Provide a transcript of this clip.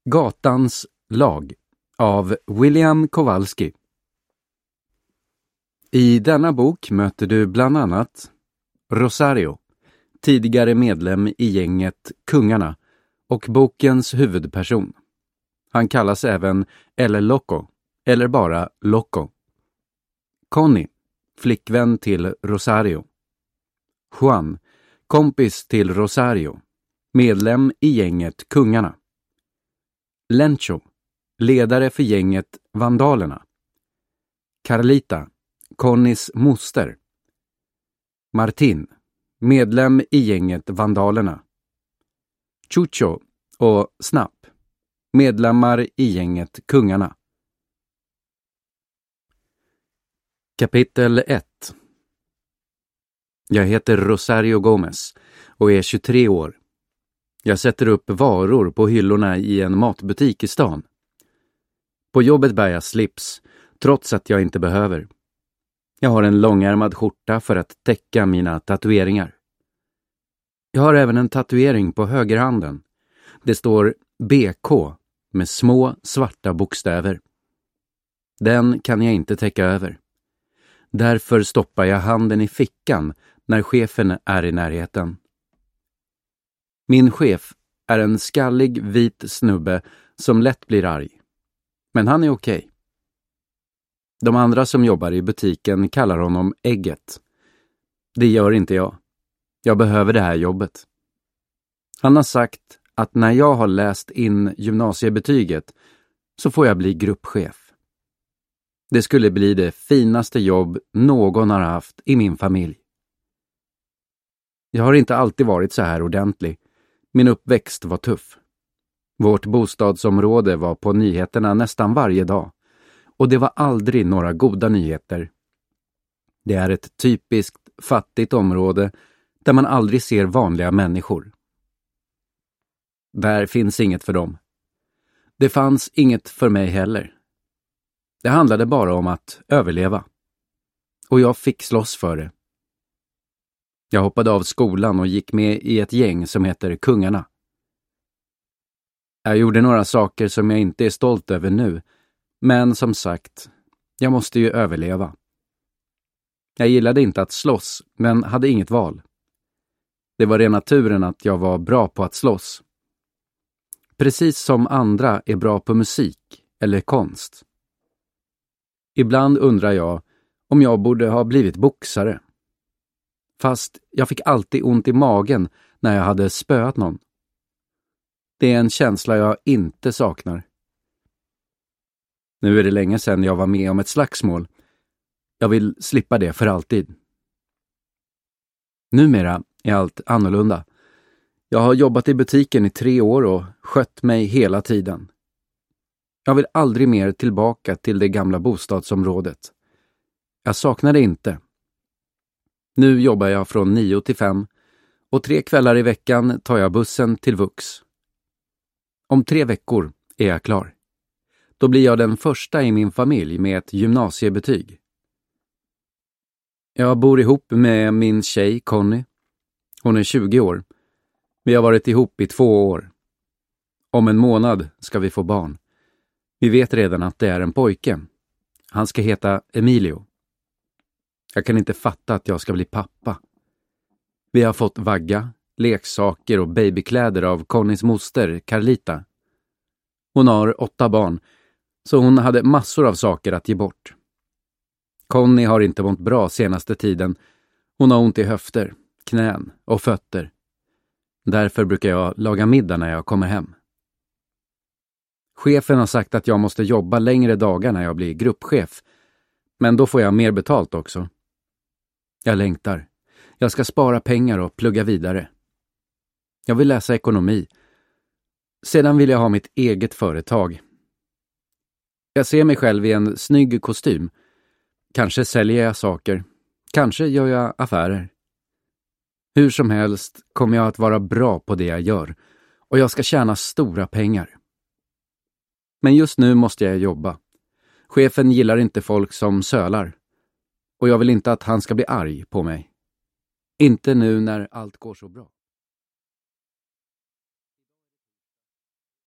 Gatans lag av William Kowalski. I denna bok möter du bland annat Rosario, tidigare medlem i gänget Kungarna och bokens huvudperson. Han kallas även El Loco, eller bara Loco. Connie, flickvän till Rosario. Juan, kompis till Rosario, medlem i gänget Kungarna. Lencho, ledare för gänget Vandalerna. Carlita, Connies moster. Martin, medlem i gänget Vandalerna. Chucho och Snapp, medlemmar i gänget Kungarna. Kapitel 1. Jag heter Rosario Gomez och är 23 år. Jag sätter upp varor på hyllorna i en matbutik i stan. På jobbet bär jag slips, trots att jag inte behöver. Jag har en långärmad skjorta för att täcka mina tatueringar. Jag har även en tatuering på högerhanden. Det står BK med små svarta bokstäver. Den kan jag inte täcka över. Därför stoppar jag handen i fickan när chefen är i närheten. Min chef är en skallig vit snubbe som lätt blir arg. Men han är okej. De andra som jobbar i butiken kallar honom Ägget. Det gör inte jag. Jag behöver det här jobbet. Han har sagt att när jag har läst in gymnasiebetyget så får jag bli gruppchef. Det skulle bli det finaste jobb någon har haft i min familj. Jag har inte alltid varit så här ordentlig. Min uppväxt var tuff. Vårt bostadsområde var på nyheterna nästan varje dag. Och det var aldrig några goda nyheter. Det är ett typiskt fattigt område där man aldrig ser vanliga människor. Där finns inget för dem. Det fanns inget för mig heller. Det handlade bara om att överleva. Och jag fick slåss för det. Jag hoppade av skolan och gick med i ett gäng som heter Kungarna. Jag gjorde några saker som jag inte är stolt över nu, men som sagt, jag måste ju överleva. Jag gillade inte att slåss, men hade inget val. Det var rena turen att jag var bra på att slåss. Precis som andra är bra på musik eller konst. Ibland undrar jag om jag borde ha blivit boxare. Fast jag fick alltid ont i magen när jag hade spöat någon. Det är en känsla jag inte saknar. Nu är det länge sedan jag var med om ett slagsmål. Jag vill slippa det för alltid. Numera är allt annorlunda. Jag har jobbat i butiken i 3 år och skött mig hela tiden. Jag vill aldrig mer tillbaka till det gamla bostadsområdet. Jag saknar det inte. Nu jobbar jag från 9 till 5 och 3 kvällar i veckan tar jag bussen till Vux. Om 3 veckor är jag klar. Då blir jag den första i min familj med ett gymnasiebetyg. Jag bor ihop med min tjej Connie. Hon är 20 år. Vi har varit ihop i 2 år. Om en månad ska vi få barn. Vi vet redan att det är en pojke. Han ska heta Emilio. Jag kan inte fatta att jag ska bli pappa. Vi har fått vagga, leksaker och babykläder av Connies moster Carlita. Hon har 8 barn, så hon hade massor av saker att ge bort. Connie har inte mått bra senaste tiden. Hon har ont i höfter, knän och fötter. Därför brukar jag laga middag när jag kommer hem. Chefen har sagt att jag måste jobba längre dagar när jag blir gruppchef. Men då får jag mer betalt också. Jag längtar. Jag ska spara pengar och plugga vidare. Jag vill läsa ekonomi. Sedan vill jag ha mitt eget företag. Jag ser mig själv i en snygg kostym. Kanske säljer jag saker. Kanske gör jag affärer. Hur som helst kommer jag att vara bra på det jag gör. Och jag ska tjäna stora pengar. Men just nu måste jag jobba. Chefen gillar inte folk som sölar. Och jag vill inte att han ska bli arg på mig. Inte nu när allt går så bra.